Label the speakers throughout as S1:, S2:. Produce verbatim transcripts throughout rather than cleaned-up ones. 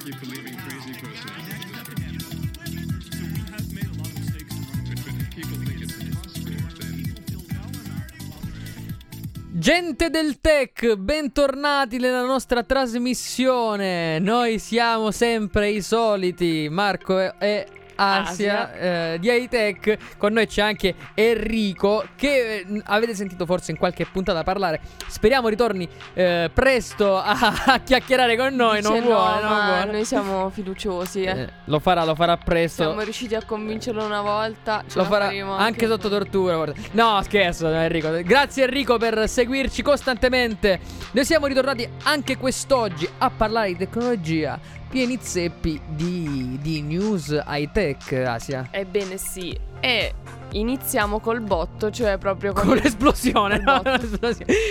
S1: keep believing crazy person.
S2: Gente del tech, bentornati nella nostra trasmissione. Noi siamo sempre i soliti, Marco e Asia, eh, di iTech. Con noi c'è anche Enrico, che eh, avete sentito forse in qualche puntata parlare. Speriamo ritorni eh, presto a, a chiacchierare con noi. Non
S3: Dice
S2: vuole,
S3: no,
S2: non
S3: ma
S2: vuole.
S3: noi siamo fiduciosi, eh.
S2: Eh, lo farà, lo farà presto.
S3: Siamo riusciti a convincerlo una volta, ce
S2: Lo
S3: la
S2: farà
S3: faremo
S2: anche sotto tortura, guarda. No, scherzo, Enrico. Grazie Enrico per seguirci costantemente. Noi siamo ritornati anche quest'oggi a parlare di tecnologia, pieni zeppi di, di news high tech, Asia.
S3: Ebbene sì, e iniziamo col botto, cioè proprio con,
S2: Con l'esplosione.
S3: col
S2: No,
S3: botto.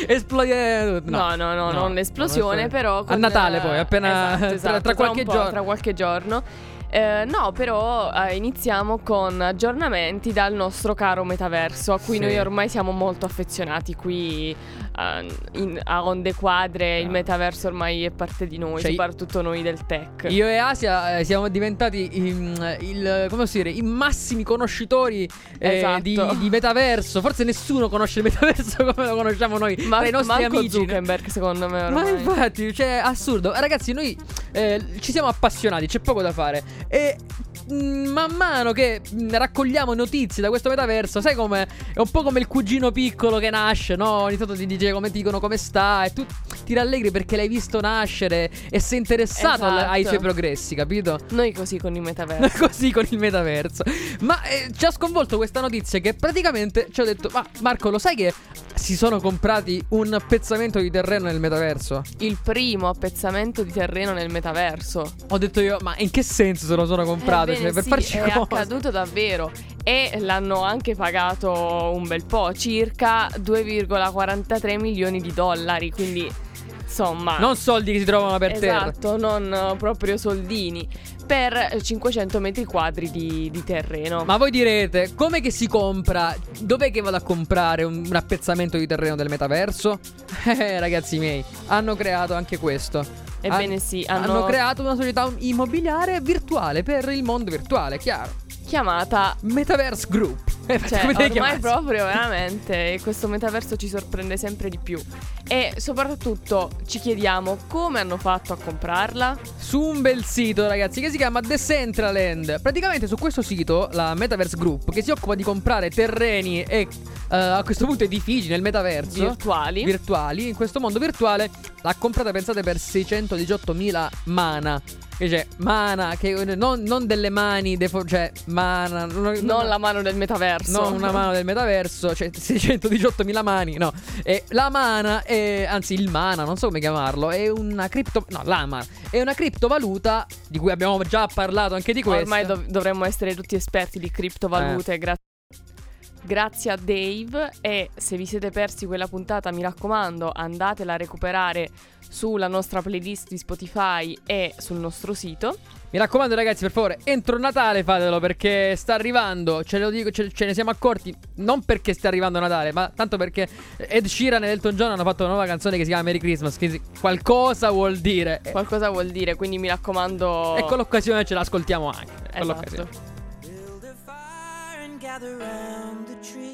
S2: Esplode.
S3: No, no, no, non l'esplosione, però con,
S2: a Natale poi, appena
S3: esatto, esatto,
S2: tra, tra qualche
S3: un po',
S2: giorno.
S3: Tra qualche giorno. Eh, no, però eh, iniziamo con aggiornamenti dal nostro caro metaverso, a cui
S2: Sì.
S3: noi ormai siamo molto affezionati qui eh, in- a onde quadre. Il
S2: Ah.
S3: metaverso ormai è parte di noi,
S2: Cioè,
S3: soprattutto noi del tech.
S2: Io e Asia eh, siamo diventati il, il- come posso dire, i massimi conoscitori eh,
S3: Esatto.
S2: di, di metaverso. Forse nessuno conosce il metaverso come lo conosciamo noi,
S3: Ma
S2: tra i nostri
S3: manco
S2: amici.
S3: Zuckerberg, secondo me
S2: Ma
S3: ormai.
S2: infatti, cioè, assurdo. Ragazzi, noi eh, ci siamo appassionati, c'è poco da fare. E mm, man mano che mm, raccogliamo notizie da questo metaverso, sai come? È un po' come il cugino piccolo che nasce, no? Ogni tanto ti dice come ti dicono come sta, e tu ti rallegri perché l'hai visto nascere e sei interessato al- ai
S3: Esatto.
S2: suoi progressi, capito?
S3: Noi così con il metaverso.
S2: Così con il metaverso. Ma eh, ci ha sconvolto questa notizia che praticamente ci ha detto: ma Marco, lo sai che si sono comprati un pezzamento di terreno nel metaverso?
S3: Il primo appezzamento di terreno nel metaverso.
S2: Ho detto io, ma in che senso se lo sono comprato?
S3: Ebbene
S2: Cioè, per
S3: sì,
S2: farci
S3: è
S2: cosa?
S3: accaduto davvero. E l'hanno anche pagato un bel po', circa due virgola quarantatré milioni di dollari. Quindi insomma,
S2: Non soldi che si trovano per terra.
S3: esatto, non eh, proprio soldini, per cinquecento metri quadri di, di terreno.
S2: Ma voi direte, come che si compra? Dov'è che vado a comprare un, un appezzamento di terreno del metaverso? Eh, ragazzi miei, hanno creato anche questo.
S3: Ebbene
S2: Han-
S3: sì,
S2: hanno...
S3: hanno
S2: creato una società immobiliare virtuale per il mondo virtuale, chiaro.
S3: chiamata.
S2: Metaverse Group. Eh,
S3: Cioè,
S2: come devi
S3: ormai
S2: chiamarsi?
S3: proprio veramente questo metaverso ci sorprende sempre di più. E soprattutto ci chiediamo come hanno fatto a comprarla.
S2: Su un bel sito, ragazzi, che si chiama Decentraland. Praticamente su questo sito, la Metaverse Group, che si occupa di comprare terreni e eh, a questo punto edifici nel metaverso
S3: Virtuali.
S2: virtuali, in questo mondo virtuale, l'ha comprata, pensate, per seicentodiciottomila mana. Che c'è mana, che non, non delle mani, defo- cioè mana, non,
S3: Non la mano del metaverso.
S2: non una mano del metaverso, cioè seicentodiciottomila mani, no. E la mana è, anzi il mana, non so come chiamarlo, è una cripto, no, la mana è una criptovaluta di cui abbiamo già parlato anche di questo.
S3: Ormai dov- dovremmo essere tutti esperti di criptovalute.
S2: Eh.
S3: gra- Grazie a Dave. E se vi siete persi quella puntata, mi raccomando, andatela a recuperare sulla nostra playlist di Spotify e sul nostro sito.
S2: Mi raccomando, ragazzi, per favore, entro Natale fatelo, perché sta arrivando, ce lo dico, ce, ce ne siamo accorti, non perché sta arrivando Natale, ma tanto perché Ed Sheeran ed Elton John hanno fatto una nuova canzone che si chiama Merry Christmas, che si- qualcosa vuol dire. E
S3: Qualcosa vuol dire, quindi mi raccomando.
S2: e con l'occasione ce l'ascoltiamo anche. Con
S3: Esatto.
S2: l'occasione.
S4: Build a fire and gather round the tree.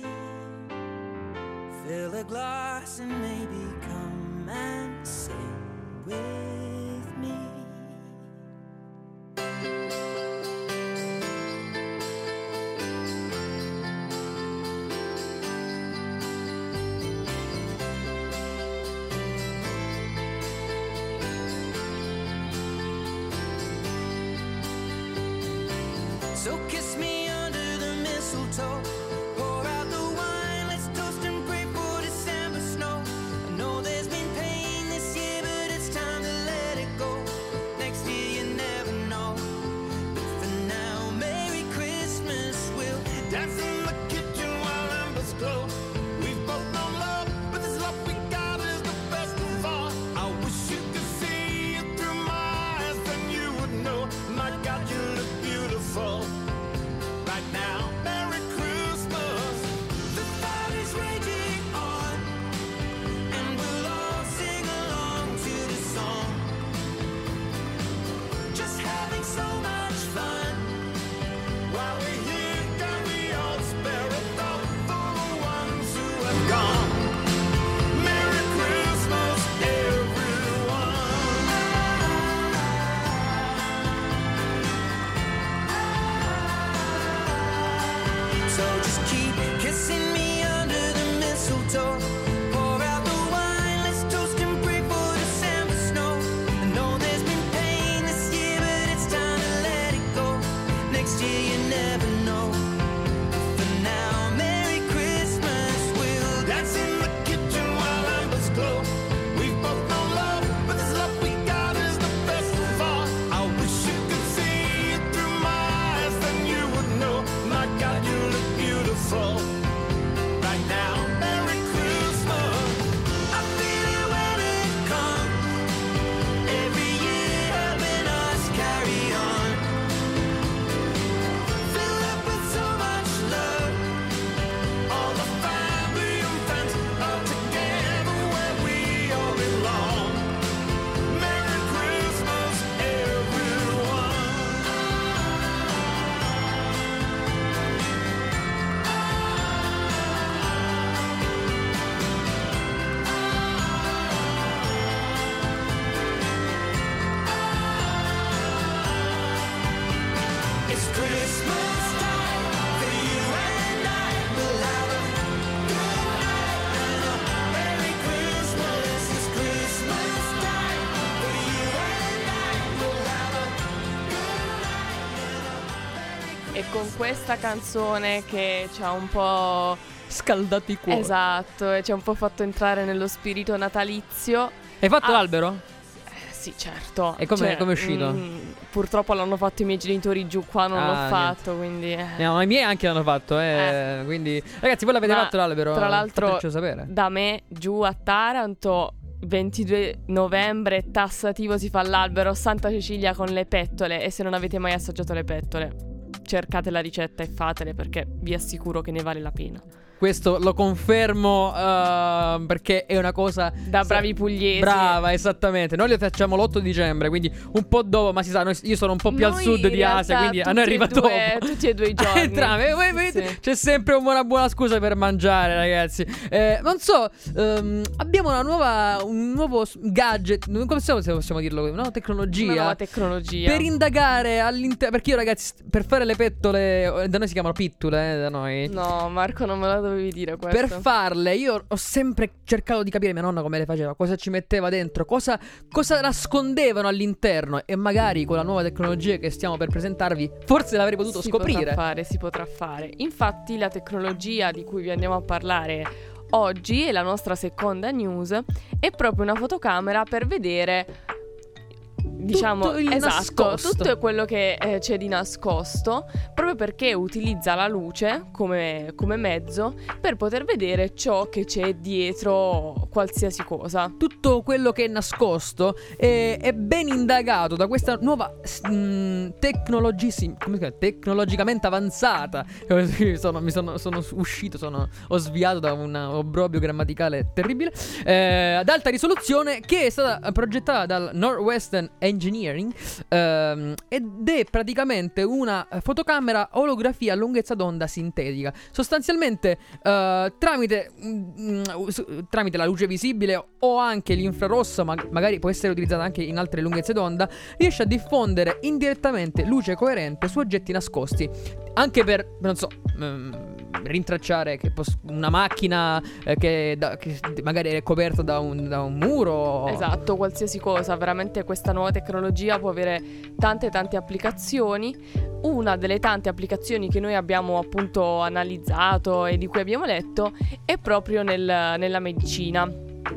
S4: Fill a glass and maybe come and sing with me. So kiss me under the mistletoe. Pour out the wine, let's toast and pray for December snow. I know there's been pain this year, but it's time to let it go. Next year you never know. But for now, Merry Christmas. We'll dance in the kitchen while embers glow. We've both known love, but this love we got is the best of all. I wish you could see it through my eyes, then you would know. My God, you look beautiful right now. Merry Christmas. Just keep kissing me under the mistletoe. Pour out the wine, let's toast and pray for December snow. I know there's been pain this year, but it's time to let it go. Next year you never know. For now, Merry Christmas. We'll dance in the kitchen while embers glow. We've both known love, but this love we got is the best of all. I wish you could see it through my eyes, then you would know. My God, you look beautiful right now. Merry Christmas. I feel it when it comes. Every year helping us carry on. Fill up with so much love. All the family and friends are together where we all belong. Merry Christmas, everyone. It's Christmas time for you and I. We'll have a good night and a Merry Christmas. It's Christmas time for you and I. We'll have a good night and a Merry
S3: E con questa canzone che ci ha un po'...
S2: Scaldati i cuori.
S3: Esatto, e ci ha un po' fatto entrare nello spirito natalizio.
S2: Hai fatto
S3: Ah.
S2: l'albero?
S3: Eh, sì, certo.
S2: E come-
S3: Cioè,
S2: come è uscito?
S3: mm, purtroppo l'hanno fatto i miei genitori giù, qua non
S2: Ah,
S3: l'ho
S2: niente.
S3: fatto, quindi... eh.
S2: No, i miei anche l'hanno fatto, eh. Quindi, ragazzi, voi l'avete
S3: Ma,
S2: fatto l'albero?
S3: tra l'altro,
S2: Fatecelo sapere.
S3: Da me, giù a Taranto, ventidue novembre, tassativo, si fa l'albero Santa Cecilia con le pettole. E se non avete mai assaggiato le pettole, cercate la ricetta e fatele, perché vi assicuro che ne vale la pena.
S2: Questo lo confermo eh, perché è una cosa
S3: Da bravi pugliesi.
S2: Brava, esattamente. Noi le facciamo l'otto dicembre, quindi un po' dopo, ma si sa, noi- io sono un po' più al
S3: Noi,
S2: sud
S3: in
S2: di Asia,
S3: realtà,
S2: quindi a
S3: tutti
S2: noi
S3: e
S2: arriva
S3: due-
S2: dopo.
S3: tutti e due i giorni.
S2: Entrambi. Voi vedete,
S3: Sì.
S2: c'è sempre una buona, buona scusa per mangiare, ragazzi. Eh, non so, ehm, abbiamo una nuova, un nuovo s- gadget, come possiamo, se possiamo dirlo, una nuova tecnologia.
S3: Una nuova tecnologia.
S2: Per indagare all'interno. Perché io, ragazzi, per fare le pettole, eh, da noi si chiamano pittule, eh, da noi.
S3: No, Marco, non me la dovevi dire questo.
S2: Per farle, io ho sempre cercato di capire mia nonna come le faceva, cosa ci metteva dentro, cosa, cosa nascondevano all'interno. E magari con la nuova tecnologia che stiamo per presentarvi, forse l'avrei potuto
S3: si
S2: scoprire.
S3: potrà fare, si potrà fare. Infatti, la tecnologia di cui vi andiamo a parlare oggi, è la nostra seconda news, è proprio una fotocamera per vedere, diciamo,
S2: Tutto il
S3: esatto,
S2: nascosto.
S3: tutto quello che eh, c'è di nascosto, proprio perché utilizza la luce come, come mezzo per poter vedere ciò che c'è dietro qualsiasi cosa.
S2: Tutto quello che è nascosto è, è ben indagato da questa nuova mm, tecnologissi- come si chiama? Tecnologicamente avanzata. Così sono, mi sono, sono uscito, sono, ho sviato da un obbrobio grammaticale terribile. Eh, ad alta risoluzione, che è stata progettata dal Northwestern Engineering ehm, ed è praticamente una fotocamera olografia a lunghezza d'onda sintetica. Sostanzialmente eh, tramite, mm, s- tramite la luce visibile o anche l'infrarosso, ma magari può essere utilizzata anche in altre lunghezze d'onda, riesce a diffondere indirettamente luce coerente su oggetti nascosti, anche per, non so, ehm, rintracciare che pos- una macchina eh, che, da- che magari è coperta da un, da un muro.
S3: Esatto, qualsiasi cosa. Veramente questa nuova tecnologia può avere tante tante applicazioni. Una delle tante applicazioni che noi abbiamo appunto analizzato e di cui abbiamo letto è proprio nel- nella medicina.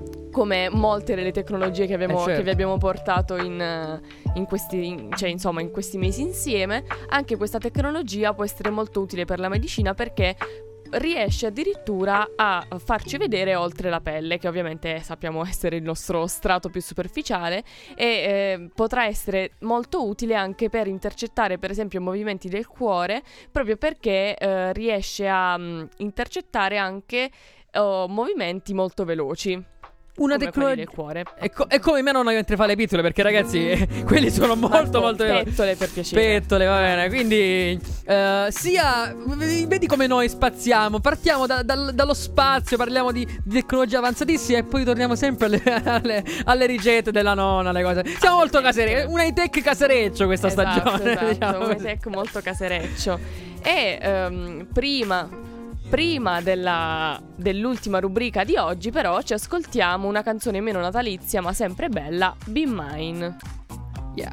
S3: Come molte delle tecnologie che, abbiamo,
S2: Eh, certo.
S3: che vi abbiamo portato in, eh, in questi, in- cioè, insomma, in questi mesi insieme, anche questa tecnologia può essere molto utile per la medicina, perché riesce addirittura a farci vedere oltre la pelle, che ovviamente sappiamo essere il nostro strato più superficiale, e eh, potrà essere molto utile anche per intercettare per esempio movimenti del cuore, proprio perché eh, riesce a mh, intercettare anche oh, movimenti molto veloci.
S2: Una
S3: come quelli del
S2: tecnologia.
S3: cuore.
S2: È, co- è come mia nonna mentre fa le pittole, perché ragazzi, eh, quelli sono molto
S3: Marco,
S2: molto veloci.
S3: pettole per piacere.
S2: Pettole, va bene. Quindi, eh, sia. Vedi come noi spaziamo. Partiamo da- dal- dallo spazio, parliamo di, di tecnologia avanzatissima e poi torniamo sempre alle, alle- alle ricette della nonna, le cose. Siamo molto caserecci. Un high-tech casereccio questa
S3: Esatto,
S2: stagione.
S3: esatto,
S2: diciamo
S3: un
S2: così.
S3: tech molto casereccio. E ehm, prima Prima della, dell'ultima rubrica di oggi, però, ci ascoltiamo una canzone meno natalizia ma sempre bella, Be Mine.
S2: Yeah.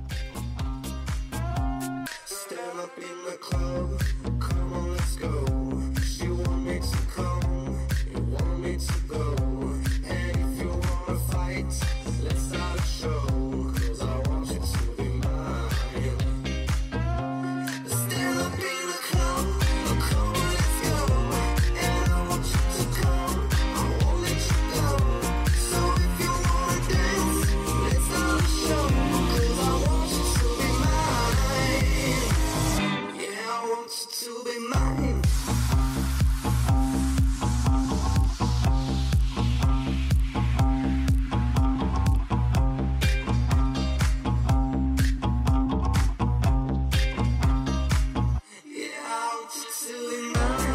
S1: Stand up in the club, come on, let's go. She want me to come, you want me to go. And if you wanna fight, let's start a show. Cause I want you to be mine. Stand up in the club, come on, let's go. And I want you to come, I won't let you go. So if you wanna dance, let's start a show. Cause I want you to be mine. Yeah, I want you to be mine. Yeah, I want you to be mine.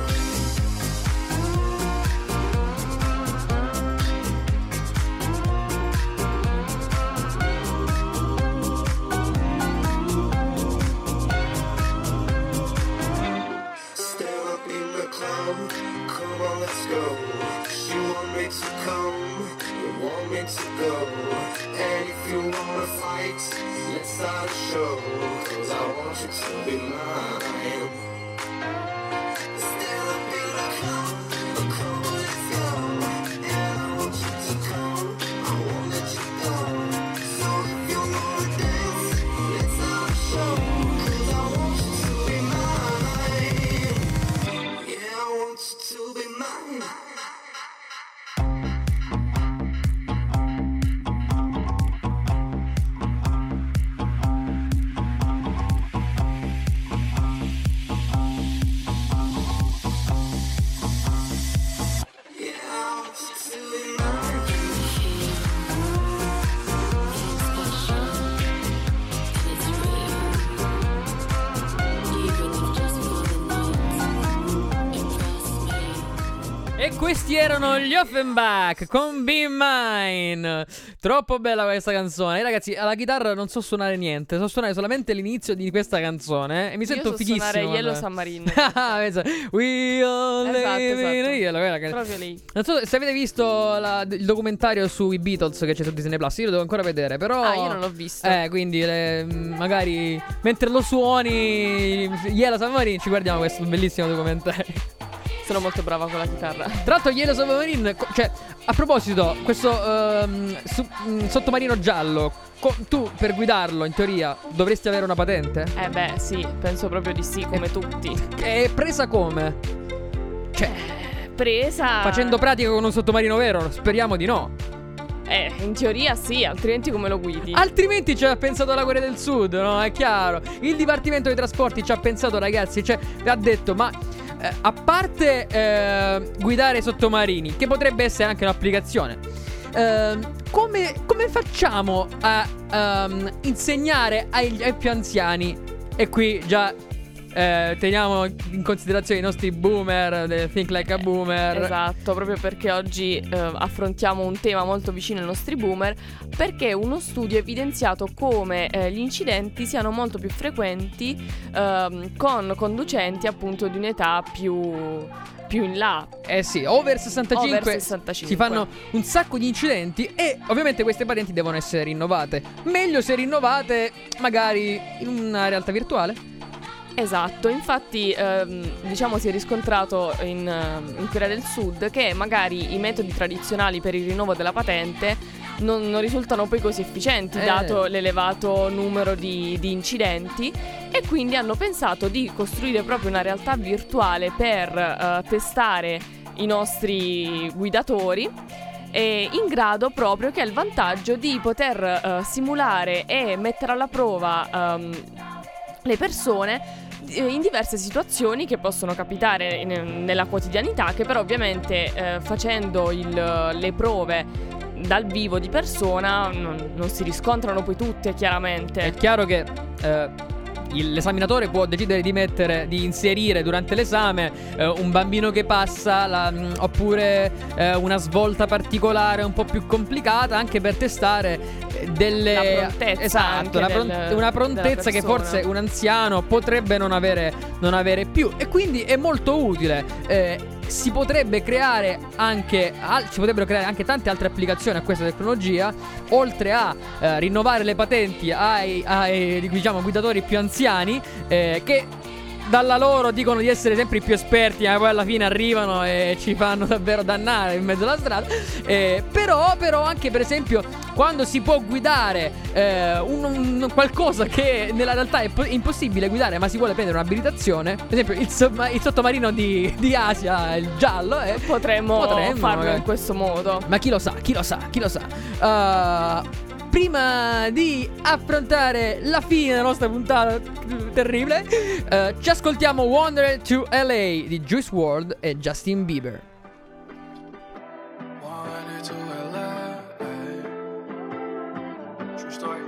S1: Stand up in the club, come on, let's go. She want me to come, you want me to go. And if you wanna fight, let's start a show. Cause I want you to be mine. Stand up in the club, come on, let's go. And I want you to come, I won't let you go. So if you wanna dance, let's start a show. Cause I want you to be mine. Yeah, I want you to be mine. Yeah, I want you to be mine.
S2: E questi erano gli Offenbach con Be Mine. Troppo bella questa canzone. E ragazzi, alla chitarra non so suonare niente, so suonare solamente l'inizio di questa canzone. E mi sento
S3: Io so
S2: fighissimo.
S3: suonare Yellow
S2: guarda.
S3: Submarine.
S2: Ah, pensa, We all
S3: Esatto,
S2: live in
S3: esatto.
S2: Yellow, quella che-
S3: Proprio lì.
S2: Non so se avete visto la- il documentario sui Beatles che c'è su Disney Plus. Io lo devo ancora vedere, però.
S3: Ah, io non l'ho visto.
S2: Eh, quindi le- magari mentre lo suoni Yellow Submarine ci guardiamo questo bellissimo documentario.
S3: Sono molto brava con la chitarra.
S2: Tra l'altro Yellow Submarine, co- cioè, a proposito, questo ehm, su- mh, sottomarino giallo, co- tu per guidarlo, in teoria, dovresti avere una patente?
S3: Eh beh, sì, penso proprio di sì, come tutti.
S2: È presa come? Cioè,
S3: Presa.
S2: facendo pratica con un sottomarino vero? Speriamo di no.
S3: Eh, in teoria sì, altrimenti come lo guidi?
S2: Altrimenti ci ha pensato la Corea del Sud, no? È chiaro. Il Dipartimento dei Trasporti ci ha pensato, ragazzi, cioè, ha detto, ma eh, a parte eh, guidare i sottomarini, che potrebbe essere anche un'applicazione, eh, come, come facciamo a ehm, insegnare ai, ai più anziani? E qui già eh, teniamo in considerazione i nostri boomer, eh, Think Like a Boomer.
S3: Esatto, proprio perché oggi eh, affrontiamo un tema molto vicino ai nostri boomer, perché uno studio ha evidenziato come eh, gli incidenti siano molto più frequenti ehm, con conducenti appunto di un'età più, più in là.
S2: Eh sì, over sessantacinque,
S3: Over sessantacinque.
S2: si fanno un sacco di incidenti e ovviamente queste patenti devono essere rinnovate. Meglio se rinnovate magari in una realtà virtuale.
S3: Esatto, infatti ehm, diciamo si è riscontrato in, ehm, in Corea del Sud che magari i metodi tradizionali per il rinnovo della patente non, non risultano poi così efficienti,
S2: Eh.
S3: dato l'elevato numero di, di incidenti, e quindi hanno pensato di costruire proprio una realtà virtuale per eh, testare i nostri guidatori, e in grado proprio che ha il vantaggio di poter eh, simulare e mettere alla prova ehm, le persone eh, in diverse situazioni che possono capitare in- nella quotidianità, che però ovviamente eh, facendo il- le prove dal vivo di persona non, non si riscontrano poi tutte, chiaramente.
S2: È chiaro che eh, il- l'esaminatore può decidere di mettere, di inserire durante l'esame eh, un bambino che passa, la- mh, oppure eh, una svolta particolare un po' più complicata, anche per testare eh, delle
S3: La prontezza
S2: esatto,
S3: anche
S2: una,
S3: del-
S2: pron- una prontezza
S3: della
S2: che forse
S3: persona.
S2: un anziano potrebbe non avere, non avere più, e quindi è molto utile. Eh, si potrebbe creare anche al- si potrebbero creare anche tante altre applicazioni a questa tecnologia, oltre a eh, rinnovare le patenti ai, ai diciamo guidatori più anziani, eh, che dalla loro dicono di essere sempre i più esperti, ma poi alla fine arrivano e ci fanno davvero dannare in mezzo alla strada. Eh, però, però anche per esempio quando si può guidare eh, un, un- qualcosa che nella realtà è po- impossibile guidare, ma si vuole prendere un'abilitazione, per esempio il, somma- il sottomarino di, di Asia, il giallo, eh,
S3: Potremmo,
S2: Potremmo,
S3: farlo
S2: magari.
S3: in questo modo.
S2: ma chi lo sa, chi lo sa, chi lo sa. Uh, Prima di affrontare la fine della nostra puntata t- terribile, eh, ci ascoltiamo Wanderer to L A di Juice world e Justin Bieber.
S5: Wanted to L A. True story.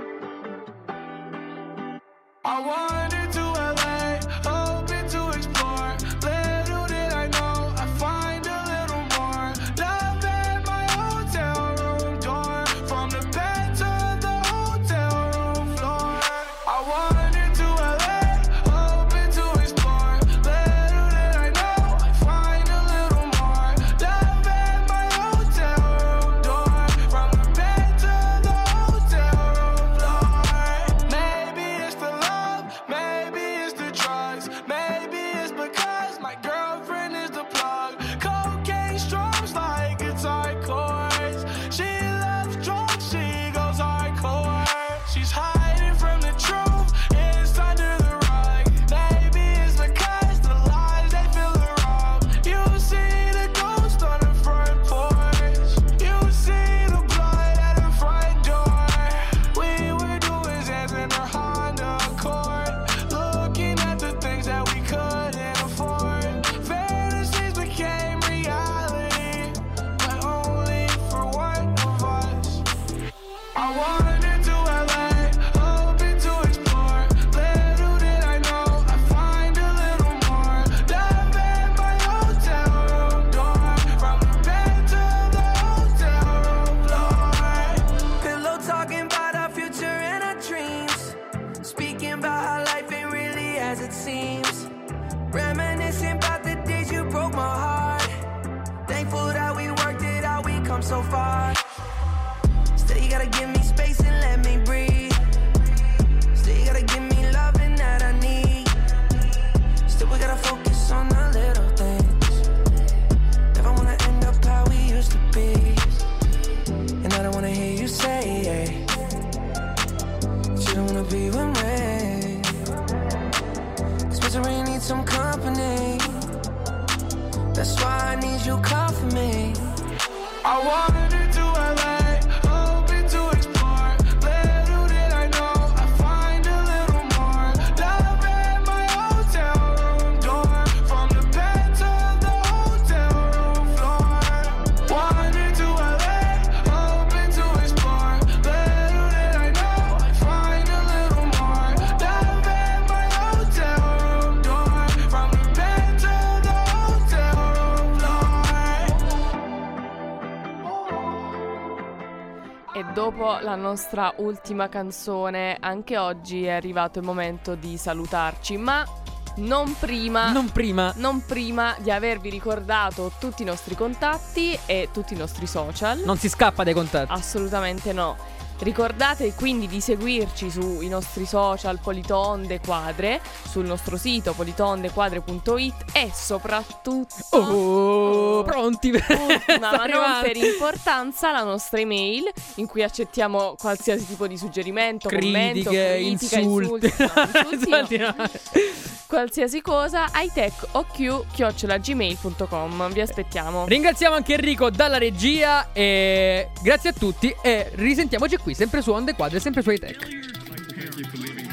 S5: I wanted to L A, hoping to explore. Little did I know I'd find a little more love at my hotel room door. From the bed to the hotel room floor. I wanted to L A, hoping to explore. Little did I know I'd find a little more love at my hotel room door. From the bed to the hotel room floor. Maybe it's the love, maybe it's the drugs, maybe it's because my girlfriend is the plug. Cocaine strums like guitar chords. She loves drugs, she goes hardcore. She's hiding from the truth, it's under the rug. Maybe it's because the lies they fill her up. You see the ghost on the front porch. You see the blood at her front door. We were doing dance in her Honda Accord, looking at the things that we couldn't afford. Fantasies became reality, but only for one of us. I wanted to L A, hoping to explore. Little did I know I'd find a little more love at my hotel room door. From the bed to the hotel room floor.
S4: Pillow talking about our future and our dreams. Speaking about how life ain't really as it seems. Reminiscing about the days you broke my heart. Thankful that we worked it out, we come so far. Still you gotta give me space and let me breathe. Still you gotta give me loving that I need. Still we gotta focus on the little things. Never wanna end up how we used to be. And I don't wanna hear you say that you don't wanna be with me. Cause misery needs some company. That's why I need you call for me.
S5: I wanted to L A, hoping to explore. Little did I know I'd find a little more love at my hotel room door. From the bed to the hotel room floor. Wanted to L A, hoping to explore. Little did I know I'd find a little more love at my hotel room door. From the bed to the hotel room floor.
S3: E dopo la nostra ultima canzone, anche oggi è arrivato il momento di salutarci, ma non prima
S2: Non prima.
S3: non prima di avervi ricordato tutti i nostri contatti e tutti i nostri social.
S2: Non si scappa dai contatti.
S3: Assolutamente no. Ricordate quindi di seguirci sui nostri social Politonde Quadre, sul nostro sito politondequadre punto it e soprattutto
S2: Oh, pronti per
S3: ultima,
S2: sta
S3: ma non
S2: arrivando.
S3: per importanza, la nostra email in cui accettiamo qualsiasi tipo di suggerimento, commento,
S2: Critiche,
S3: critica,
S2: insulti.
S3: insulti, no, insulti no.
S2: Insulti no.
S3: qualsiasi cosa, hightechoq chiocciola gmail punto com. Vi aspettiamo.
S2: Ringraziamo anche Enrico dalla regia e grazie a tutti e risentiamoci qui sempre su Onde Quadre, sempre su High Tech.
S6: Thank you for leaving